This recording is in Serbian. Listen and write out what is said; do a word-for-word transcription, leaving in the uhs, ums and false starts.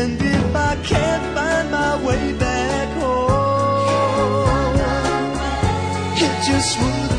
And if I can't find my way back home, it just wouldn't